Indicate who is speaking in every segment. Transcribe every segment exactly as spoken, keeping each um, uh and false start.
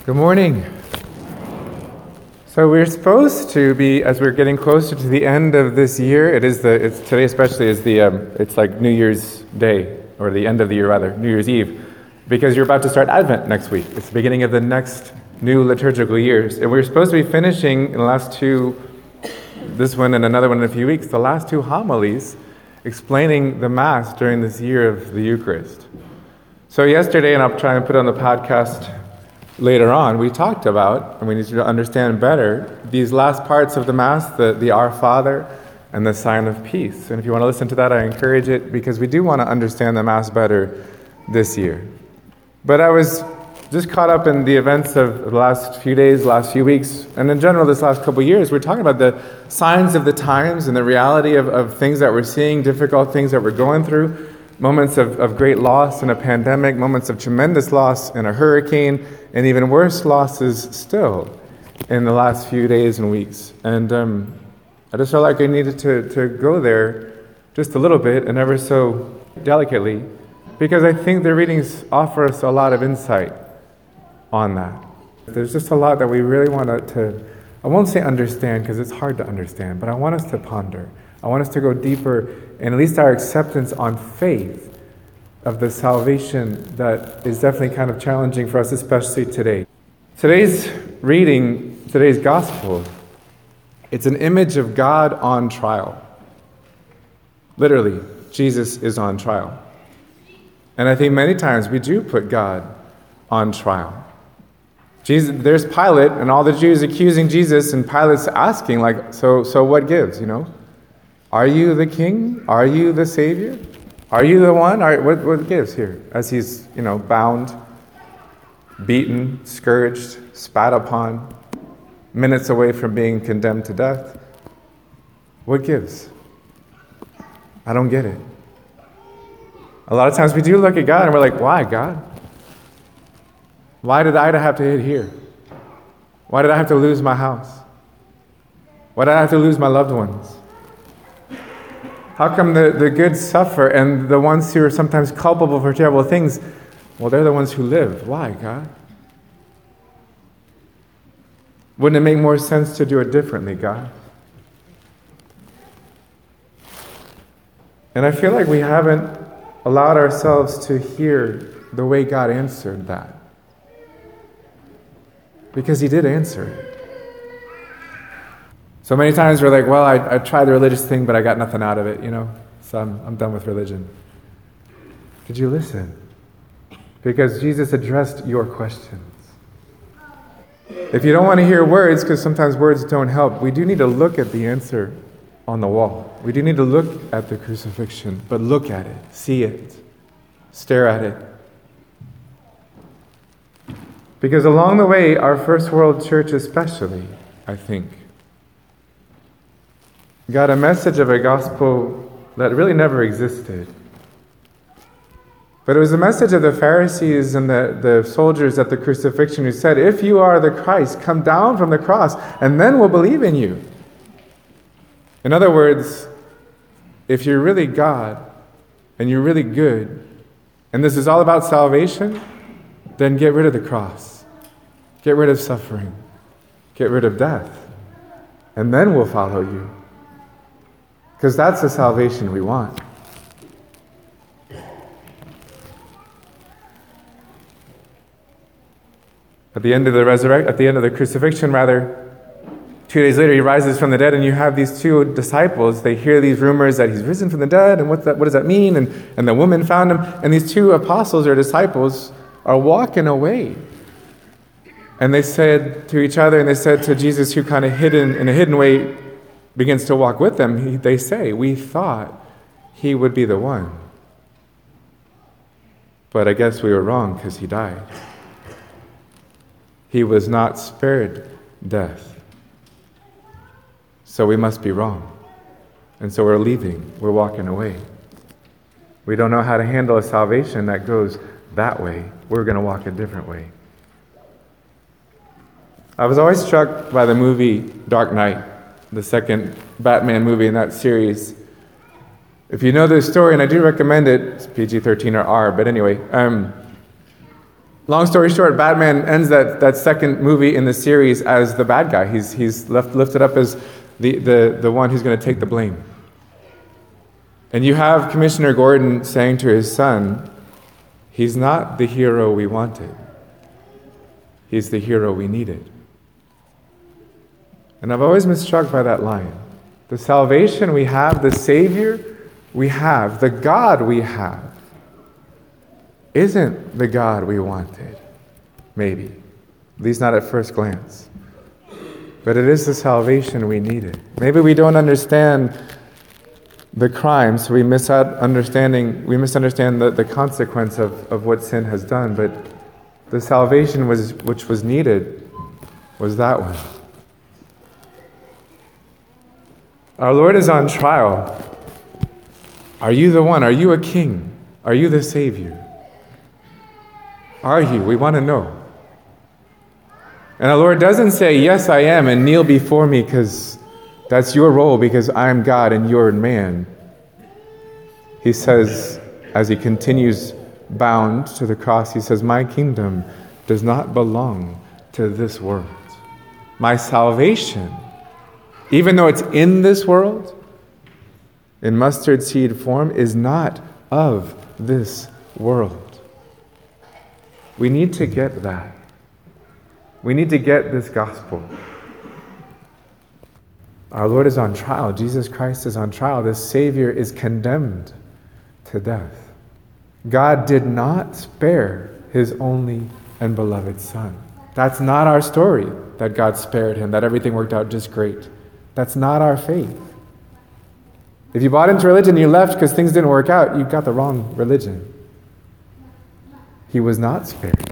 Speaker 1: Good morning. So we're supposed to be, as we're getting closer to the end of this year, it is the, it's today especially is the, um, it's like New Year's Day, or the end of the year rather, New Year's Eve, because you're about to start Advent next week. It's the beginning of the next new liturgical years. And we're supposed to be finishing in the last two, this one and another one in a few weeks, the last two homilies explaining the Mass during this year of the Eucharist. So yesterday, and I'll try and put it on the podcast later on, we talked about, and we need to understand better, these last parts of the Mass, the, the Our Father and the Sign of Peace. And if you want to listen to that, I encourage it, because we do want to understand the Mass better this year. But I was just caught up in the events of the last few days, last few weeks, and in general this last couple of years. We're talking about the signs of the times and the reality of, of things that we're seeing, difficult things that we're going through, moments of, of great loss in a pandemic, moments of tremendous loss in a hurricane, and even worse losses still in the last few days and weeks. And um, I just felt like I needed to, to go there just a little bit and ever so delicately, because I think the readings offer us a lot of insight on that. There's just a lot that we really want to, to I won't say understand, because it's hard to understand, but I want us to ponder. I want us to go deeper, and at least our acceptance on faith of the salvation that is definitely kind of challenging for us, especially today. Today's reading, today's gospel, it's an image of God on trial. Literally, Jesus is on trial. And I think many times we do put God on trial. Jesus, there's Pilate and all the Jews accusing Jesus, and Pilate's asking, like, so, so what gives, you know? Are you the king? Are you the savior? Are you the one? Are, what, what gives here? As he's, you know, bound, beaten, scourged, spat upon, minutes away from being condemned to death. What gives? I don't get it. A lot of times we do look at God and we're like, why, God? Why did I have to hit here? Why did I have to lose my house? Why did I have to lose my loved ones? How come the, the good suffer and the ones who are sometimes culpable for terrible things, well, they're the ones who live? Why, God? Wouldn't it make more sense to do it differently, God? And I feel like we haven't allowed ourselves to hear the way God answered that. Because he did answer it. So many times we're like, well, I, I tried the religious thing, but I got nothing out of it, you know, so I'm, I'm done with religion. Did you listen? Because Jesus addressed your questions. If you don't want to hear words, because sometimes words don't help, we do need to look at the answer on the wall. We do need to look at the crucifixion, but look at it, see it, stare at it. Because along the way, our first world church especially, I think, got a message of a gospel that really never existed. But it was the message of the Pharisees and the, the soldiers at the crucifixion who said, if you are the Christ, come down from the cross, and then we'll believe in you. In other words, if you're really God, and you're really good, and this is all about salvation, then get rid of the cross. Get rid of suffering. Get rid of death. And then we'll follow you. Because that's the salvation we want. At the end of the resurrection, at the end of the crucifixion, rather, two days later, he rises from the dead, and you have these two disciples. They hear these rumors that he's risen from the dead, and what that, what does that mean? And, and the woman found him, and these two apostles or disciples are walking away. And they said to each other, and they said to Jesus, who kind of hidden in a hidden way begins to walk with them, he, they say, we thought he would be the one. But I guess we were wrong, because he died. He was not spared death. So we must be wrong. And so we're leaving. We're walking away. We don't know how to handle a salvation that goes that way. We're going to walk a different way. I was always struck by the movie Dark Knight, the second Batman movie in that series. If you know this story, and I do recommend it, it's P G thirteen or R, but anyway, um, Long story short, Batman ends that, that second movie in the series as the bad guy. He's, he's left, lifted up as the, the, the one who's going to take the blame. And you have Commissioner Gordon saying to his son, he's not the hero we wanted. He's the hero we needed. And I've always been struck by that line. The salvation we have, the Savior we have, the God we have, isn't the God we wanted. Maybe. At least not at first glance. But it is the salvation we needed. Maybe we don't understand the crime, so we miss out understanding, we misunderstand the, the consequence of, of what sin has done, but the salvation was which was needed was that one. Our Lord is on trial. Are you the one? Are you a king? Are you the Savior? Are you? We want to know. And our Lord doesn't say, yes, I am, and kneel before me because that's your role because I'm God and you're man. He says, as he continues bound to the cross, he says, my kingdom does not belong to this world. My salvation, even though it's in this world, in mustard seed form, is not of this world. We need to get that. We need to get this gospel. Our Lord is on trial. Jesus Christ is on trial. The Savior is condemned to death. God did not spare his only and beloved Son. That's not our story, that God spared him, that everything worked out just great. That's not our faith. If you bought into religion and you left because things didn't work out, you got the wrong religion. He was not spared.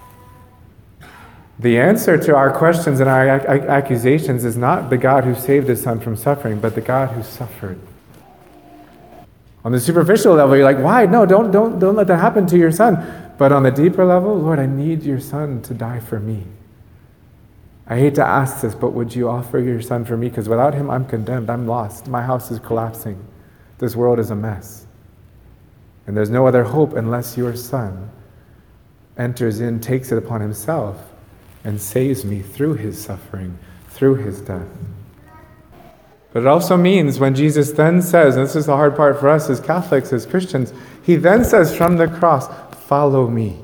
Speaker 1: The answer to our questions and our ac- accusations is not the God who saved his Son from suffering, but the God who suffered. On the superficial level, you're like, why? No, don't, don't, don't let that happen to your Son. But on the deeper level, Lord, I need your Son to die for me. I hate to ask this, but would you offer your Son for me? Because without him, I'm condemned. I'm lost. My house is collapsing. This world is a mess. And there's no other hope unless your Son enters in, takes it upon himself, and saves me through his suffering, through his death. But it also means when Jesus then says, and this is the hard part for us as Catholics, as Christians, he then says from the cross, follow me.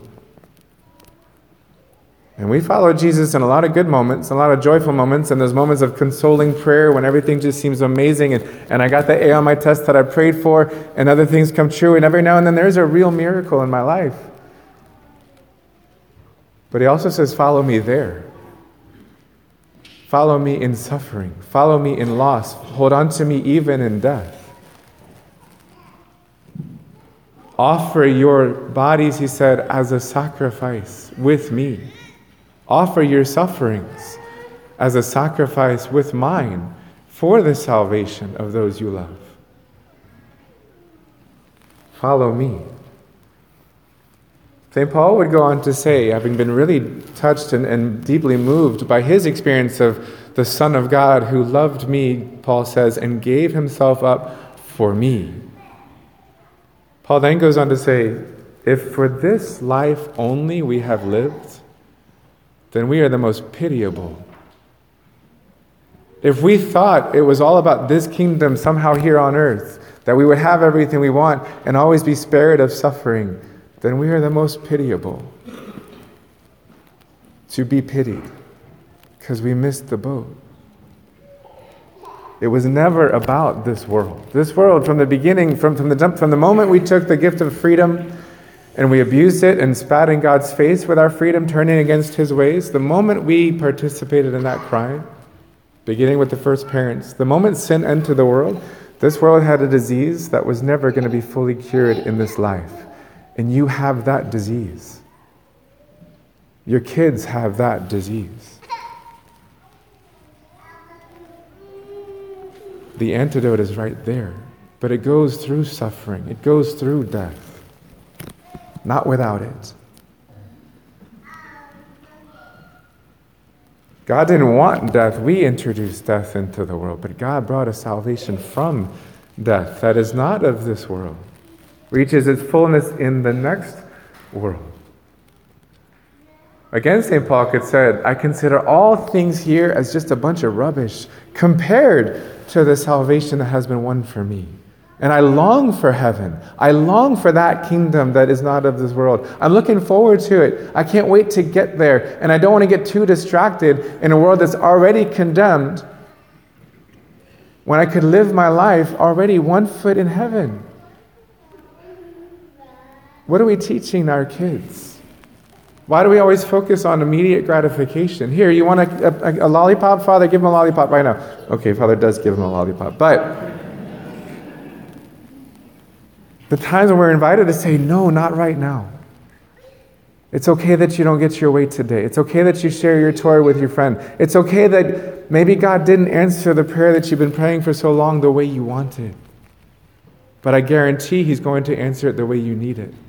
Speaker 1: And we follow Jesus in a lot of good moments, a lot of joyful moments, and those moments of consoling prayer when everything just seems amazing, and, and I got the A on my test that I prayed for, and other things come true, and every now and then there's a real miracle in my life. But he also says, follow me there. Follow me in suffering. Follow me in loss. Hold on to me even in death. Offer your bodies, he said, as a sacrifice with me. Offer your sufferings as a sacrifice with mine for the salvation of those you love. Follow me. Saint Paul would go on to say, having been really touched and, and deeply moved by his experience of the Son of God who loved me, Paul says, and gave himself up for me. Paul then goes on to say, if for this life only we have lived, then we are the most pitiable. If we thought it was all about this kingdom somehow here on earth, that we would have everything we want and always be spared of suffering, then we are the most pitiable. To be pitied, because we missed the boat. It was never about this world. This world, from the beginning, from, from, the, from the moment we took the gift of freedom and we abused it and spat in God's face with our freedom, turning against his ways, the moment we participated in that crime, beginning with the first parents, the moment sin entered the world, this world had a disease that was never going to be fully cured in this life. And you have that disease. Your kids have that disease. The antidote is right there. But it goes through suffering. It goes through death. Not without it. God didn't want death. We introduced death into the world. But God brought a salvation from death that is not of this world. Reaches its fullness in the next world. Again, Saint Paul could said, I consider all things here as just a bunch of rubbish compared to the salvation that has been won for me. And I long for heaven. I long for that kingdom that is not of this world. I'm looking forward to it. I can't wait to get there. And I don't want to get too distracted in a world that's already condemned when I could live my life already one foot in heaven. What are we teaching our kids? Why do we always focus on immediate gratification? Here, you want a, a, a lollipop? Father, give him a lollipop right now. Okay, Father does give him a lollipop. But the times when we're invited to say, no, not right now. It's okay that you don't get your way today. It's okay that you share your toy with your friend. It's okay that maybe God didn't answer the prayer that you've been praying for so long the way you wanted. But I guarantee He's going to answer it the way you need it.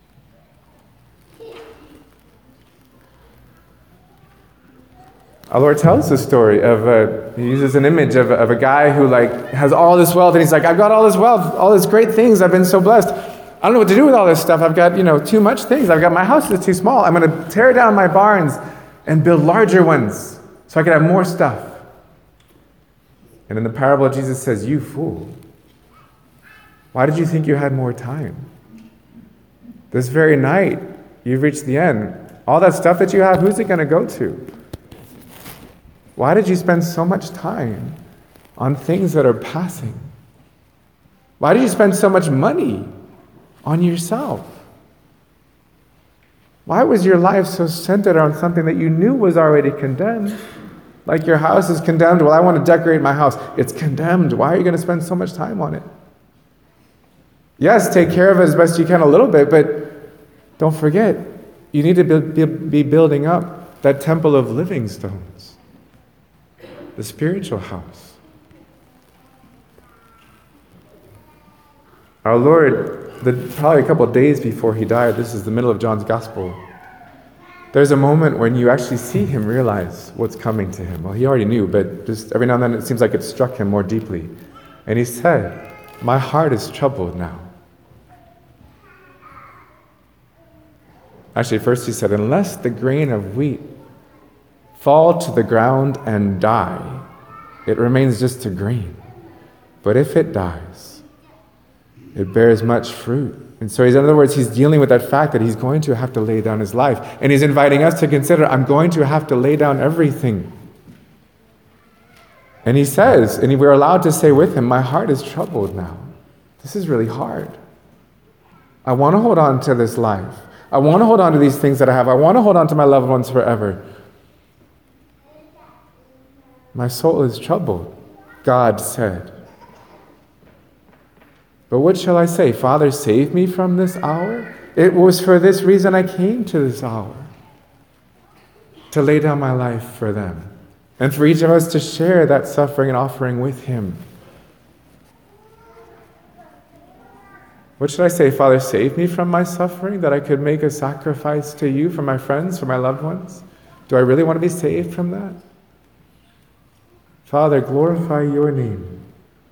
Speaker 1: Our Lord tells the story of, a, he uses an image of, of a guy who like has all this wealth, and he's like, I've got all this wealth, all these great things, I've been so blessed. I don't know what to do with all this stuff. I've got, you know, too much things. I've got, my house is too small. I'm going to tear down my barns and build larger ones so I can have more stuff. And in the parable, Jesus says, you fool. Why did you think you had more time? This very night, you've reached the end. All that stuff that you have, who's it going to go to? Why did you spend so much time on things that are passing? Why did you spend so much money on yourself? Why was your life so centered on something that you knew was already condemned? Like your house is condemned. Well, I want to decorate my house. It's condemned. Why are you going to spend so much time on it? Yes, take care of it as best you can a little bit, but don't forget, you need to be, be building up that temple of living stones, the spiritual house. Our Lord, the, probably a couple of days before He died, this is the middle of John's Gospel, there's a moment when you actually see Him realize what's coming to Him. Well, He already knew, but just every now and then it seems like it struck Him more deeply. And He said, my heart is troubled now. Actually, first He said, unless the grain of wheat fall to the ground and die, it remains just a grain. But if it dies, it bears much fruit. And so, he's, in other words, He's dealing with that fact that He's going to have to lay down His life. And He's inviting us to consider, I'm going to have to lay down everything. And He says, and we're allowed to say with Him, my heart is troubled now. This is really hard. I want to hold on to this life. I want to hold on to these things that I have. I want to hold on to my loved ones forever. My soul is troubled, God said. But what shall I say? Father, save me from this hour? It was for this reason I came to this hour, to lay down my life for them, and for each of us to share that suffering and offering with Him. What should I say? Father, save me from my suffering, that I could make a sacrifice to You for my friends, for my loved ones? Do I really want to be saved from that? Father, glorify Your name.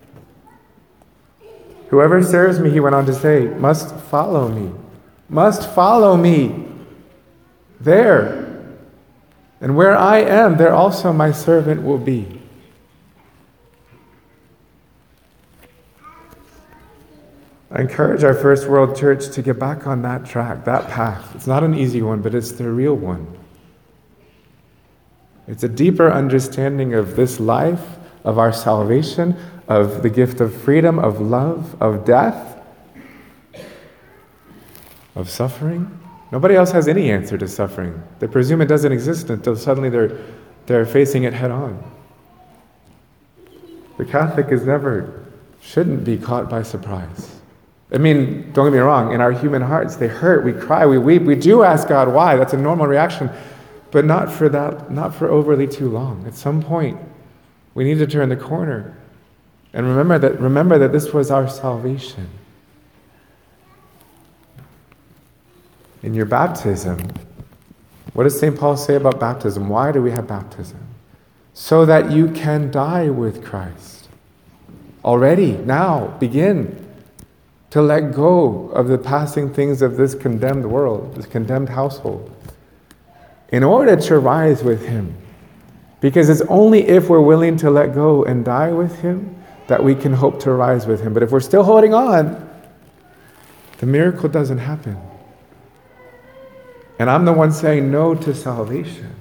Speaker 1: Whoever serves me, He went on to say, must follow me. Must follow me. There. And where I am, there also my servant will be. I encourage our First World Church to get back on that track, that path. It's not an easy one, but it's the real one. It's a deeper understanding of this life, of our salvation, of the gift of freedom, of love, of death, of suffering. Nobody else has any answer to suffering. They presume it doesn't exist until suddenly they're, they're facing it head on. The Catholic is never, shouldn't be caught by surprise. I mean, don't get me wrong, in our human hearts, they hurt, we cry, we weep, we do ask God why. That's a normal reaction, but not for that, not for overly too long. At some point, we need to turn the corner and remember that, remember that this was our salvation. In your baptism, what does Saint Paul say about baptism? Why do we have baptism? So that you can die with Christ. Already, now, begin to let go of the passing things of this condemned world, this condemned household. in order to rise with him. Because it's only if we're willing to let go and die with him that we can hope to rise with him. But if we're still holding on, the miracle doesn't happen. And I'm the one saying no to salvation.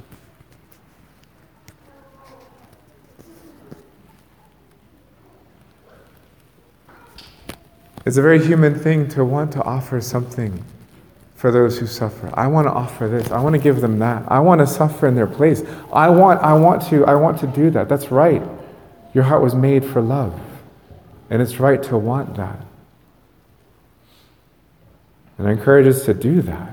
Speaker 1: It's a very human thing to want to offer something for those who suffer. I want to offer this. I want to give them that. I want to suffer in their place. I want, I want to, I want to do that. That's right. Your heart was made for love. And it's right to want that. And I encourage us to do that.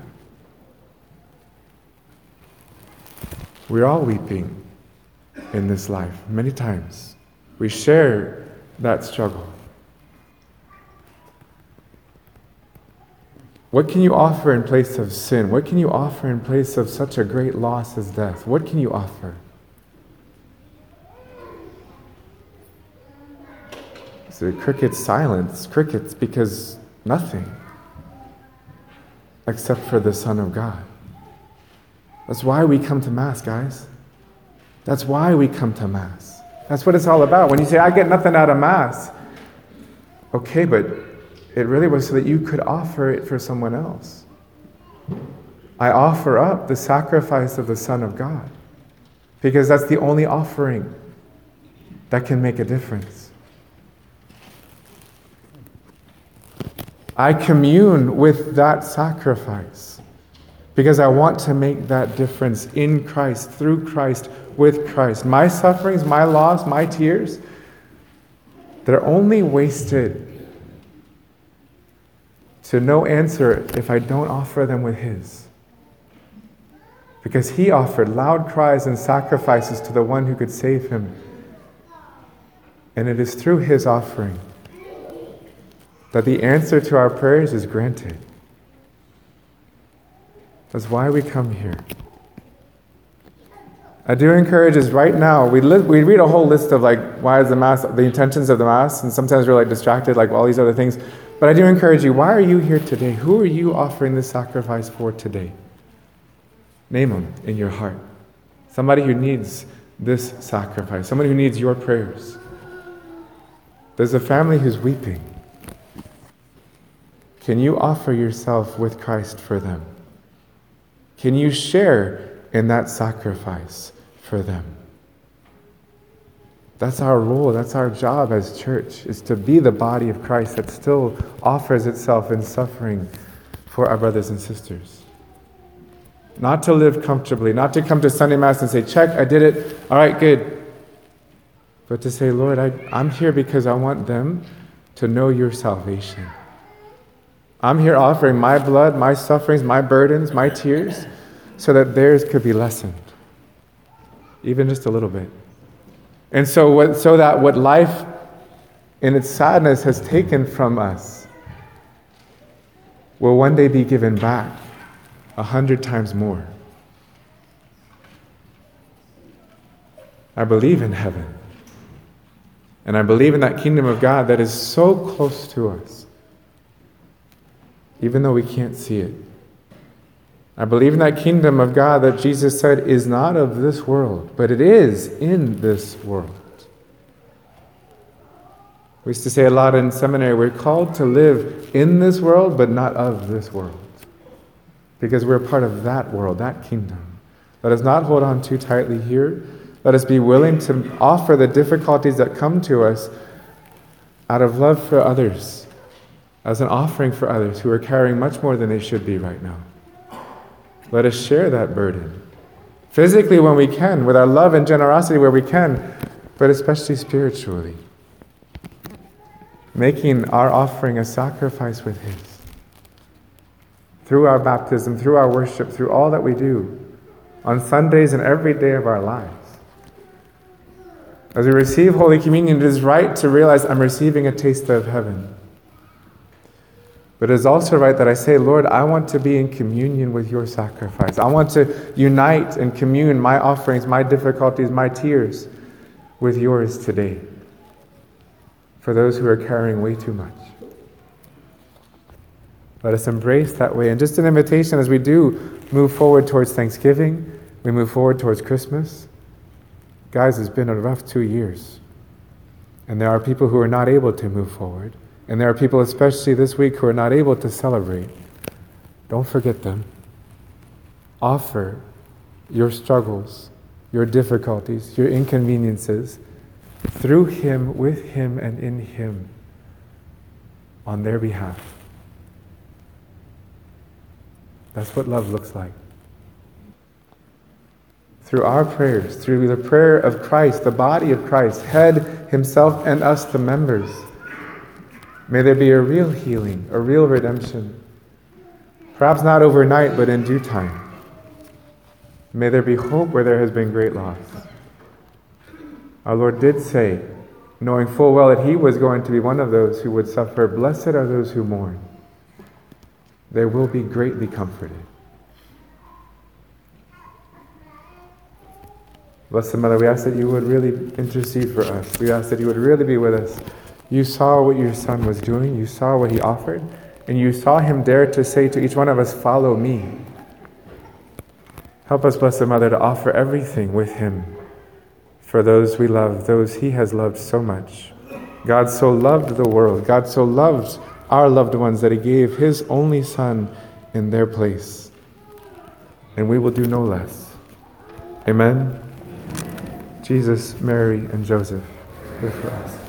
Speaker 1: We're all weeping in this life many times. We share that struggle. What can you offer in place of sin? What can you offer in place of such a great loss as death? What can you offer? So crickets, silence, crickets, because nothing except for the Son of God. That's why we come to Mass, guys. That's why we come to Mass. That's what it's all about. When you say, I get nothing out of Mass, okay, but it really was so that you could offer it for someone else. I offer up the sacrifice of the Son of God because that's the only offering that can make a difference. I commune with that sacrifice because I want to make that difference in Christ, through Christ, with Christ. My sufferings, my loss, my tears, they're only wasted to no answer if I don't offer them with his. Because he offered loud cries and sacrifices to the one who could save him. And it is through his offering that the answer to our prayers is granted. That's why we come here. I do encourage us right now, we, li- we read a whole list of like, why is the Mass, the intentions of the Mass, and sometimes we're like distracted, like all these other things. But I do encourage you, why are you here today? Who are you offering this sacrifice for today? Name them in your heart. Somebody who needs this sacrifice. Somebody who needs your prayers. There's a family who's weeping. Can you offer yourself with Christ for them? Can you share in that sacrifice for them? That's our role, that's our job as church, is to be the body of Christ that still offers itself in suffering for our brothers and sisters. Not to live comfortably, not to come to Sunday Mass and say, check, I did it, all right, good. But to say, Lord, I, I'm here because I want them to know your salvation. I'm here offering my blood, my sufferings, my burdens, my tears, so that theirs could be lessened, even just a little bit. And so, what, so that what life in its sadness has taken from us will one day be given back a hundred times more. I believe in heaven. And I believe in that kingdom of God that is so close to us, even though we can't see it. I believe in that kingdom of God that Jesus said is not of this world, but it is in this world. We used to say a lot in seminary, we're called to live in this world, but not of this world. Because we're part of that world, that kingdom. Let us not hold on too tightly here. Let us be willing to offer the difficulties that come to us out of love for others, as an offering for others who are carrying much more than they should be right now. Let us share that burden. Physically when we can, with our love and generosity where we can, but especially spiritually. Making our offering a sacrifice with his. Through our baptism, through our worship, through all that we do, on Sundays and every day of our lives. As we receive Holy Communion, it is right to realize I'm receiving a taste of heaven. But it is also right that I say, Lord, I want to be in communion with your sacrifice. I want to unite and commune my offerings, my difficulties, my tears with yours today. For those who are carrying way too much. Let us embrace that way. And just an invitation as we do move forward towards Thanksgiving We move forward towards Christmas. Guys, it's been a rough two years. And there are people who are not able to move forward. And there are people, especially this week, who are not able to celebrate. Don't forget them. Offer your struggles, your difficulties, your inconveniences through Him, with Him, and in Him on their behalf. That's what love looks like. Through our prayers, through the prayer of Christ, the body of Christ, head Himself and us, the members, may there be a real healing, a real redemption. Perhaps not overnight, but in due time. May there be hope where there has been great loss. Our Lord did say, knowing full well that He was going to be one of those who would suffer, "Blessed are those who mourn. They will be greatly comforted." Blessed Mother, we ask that you would really intercede for us. We ask that you would really be with us. You saw what your Son was doing. You saw what He offered. And you saw Him dare to say to each one of us, "Follow me." Help us, Blessed Mother, to offer everything with Him for those we love, those He has loved so much. God so loved the world. God so loved our loved ones that He gave His only Son in their place. And we will do no less. Amen. Jesus, Mary, and Joseph, pray for us.